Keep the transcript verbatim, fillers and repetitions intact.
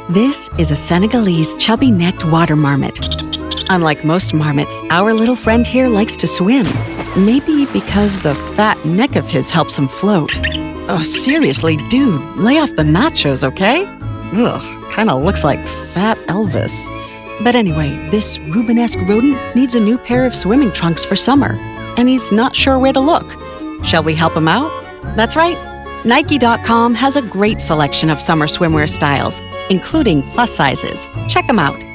This is a Senegalese chubby-necked water marmot. Unlike most marmots, our little friend here likes to swim. Maybe because the fat neck of his helps him float. Oh, seriously, dude, lay off the nachos, okay? Ugh, kinda looks like Fat Elvis. But anyway, this Rubenesque rodent needs a new pair of swimming trunks for summer, and he's not sure where to look. Shall we help him out? That's right. Nike dot com has a great selection of summer swimwear styles, including plus sizes. Check them out.